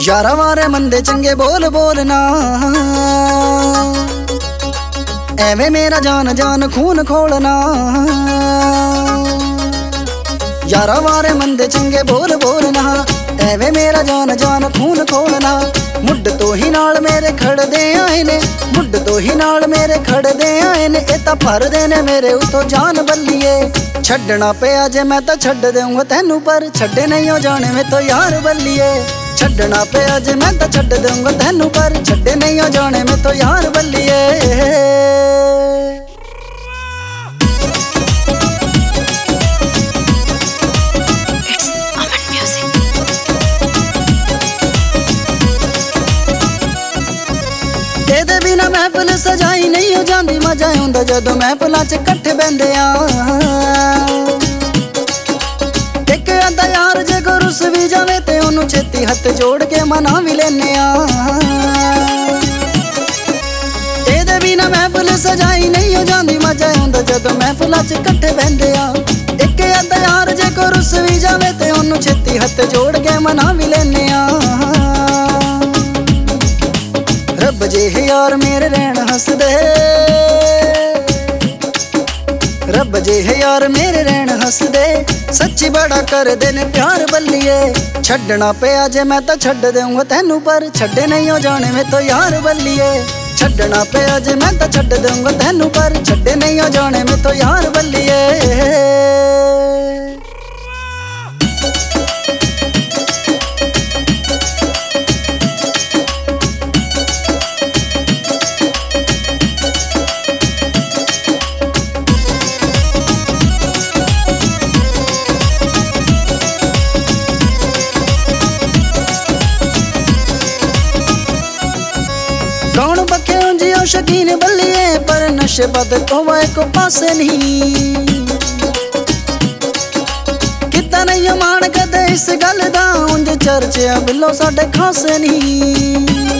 यारा वारे मंदे चंगे बोल बोलना, एवें मेरा जान जान खून खोलना। यारा वारे मंदे चंगे बोल बोलना, एवें मेरा जान जान खून खोलना। मुड तो ही नाल मेरे खड़दे आए ने, मुड तो ही नाल मेरे खड़दे आए ने। ए तां भरदे ने मेरे उतों जान बल्लिए, छड्डना पिया जे मैं तां छड्ड देऊंगा तैनू, पर छड्डे नहीं हो जाने में तो यार बल्लिए। छड्डना पिया जे मैं तां छड्ड देऊंगा तैनू, पर छड्डे नहीं हो जाने में तो यार बल्लिए। तेरे बिना महफिल सजाई नहीं हो जाती, मजा आउंदा जदों महफिलां च कट्ठे बहिंदे आ। एक आंदा यार जे को रुस भी जावे ते ओनू छेती हत्थ जोड़ के मना भी लेने आ। तेरे बिना महफिल सजाई नहीं हो जाती, मजा आउंदा जदों महफिलां च कट्ठे बहिंदे आ। एक आंदा यार जे को रुस भी जावे ते ओनू छेती हत्थ जोड़ के मना भी लेने आ। रब जे यार मेरे रैन हसदे, रब जे यार मेरे रैन हसदे। सच्ची बड़ा करदे ने प्यार बल्लिए, छड्डना पिया जे मैं तां छड्ड देऊंगा तैनू, पर छड्डे नहीं हो जाने में तो यार बल्लिए। छड्डना पिया जे मैं तां छड्ड देऊंगा तैनू, पर छड्डे नहीं हो जाने में तो यार बल्लिए। कौन बखे उंजियो शकीन बल्लिए, पर नशे बद कोवे को पासे नहीं। किता नहीं मान कदे इस गल दा, उंज चर्चे बिलो साडे खासे नहीं।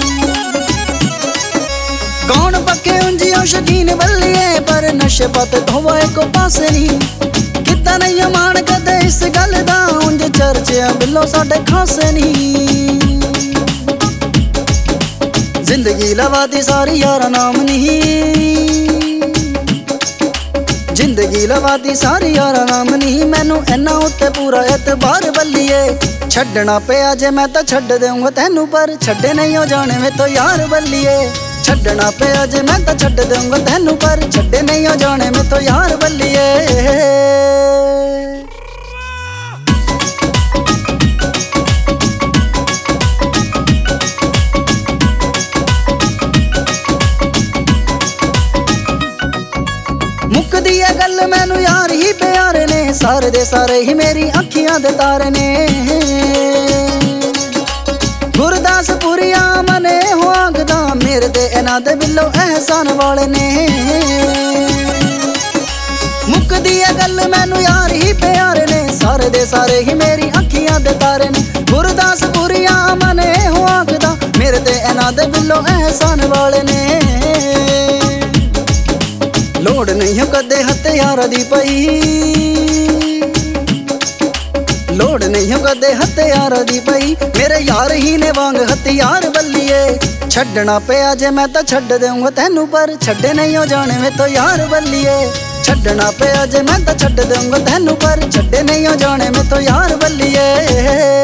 कौन बखे उंजियो शकीन बल्लिए, पर नशे बद कोवे को पासे नहीं। किता नहीं मान कदे इस गल दा, उंज चर्चे बिलो साडे खासे नहीं। जिंदगी लवादी सारी यारा नाम नहीं, जिंदगी लवादी सारी यारा नाम नहीं। मैनू इन्ना उत्ते पूरा एतबार बल्लिए, छड्डना पिया जे मैं तां छड्ड देऊंगा तैनू, पर छड्डे नहीं हो जाने में तो यार बल्लिए। छड्डना पिया जे मैं तां छड्ड देऊंगा तैनू, पर छड्डे नहीं हो जाने में तो यार बल्लिए। छड्डना पिया जे मैं तां छड्ड देऊंगा तैनू, पर छड्डे नहीं हो जाने में तो यार बल्लिए। छड्डना पिया जे मैं तां छड्ड देऊंगा तैनू, पर छड्डे नहीं हो जाने में तो यार बल्लिए। छड्डना पिया जे मैं तां छड्ड देऊंगा तैनू, पर छड्डे नहीं हो जाने में तो यार बल्लिए। मुकदी है गल मैनू यार ही प्यार ने, सारे दे सारे ही मेरी अखियां दे तारे ने। गुरदासपुरिया मने हो आखदा, मेरे ते इन्हां दे बिलो एहसान वाले ने। मुकदी है गल मैनू यार ही प्यार ने, सारे दे सारे ही मेरी अखियां दे तारे ने। गुरदासपुरिया मने हो आखदा, मेरे ते इन्हां दे बिलो एहसान वाले ने। लोड़ नहीं हो कदे हथियार दी पई, लोड़ नहीं हो कदे हथियार दी पई। मेरे यार ही ने वांग हथियार बल्लिए, छड्डना पिया जे मैं तां छड्ड देऊंगा तैनू, पर छड्डे नहीं हो जाने में तो यार बल्लिए। छड्डना पिया जे मैं तां छड्ड देऊंगा तैनू, पर छड्डे नहीं हो जाने में तो यार बल्लिए।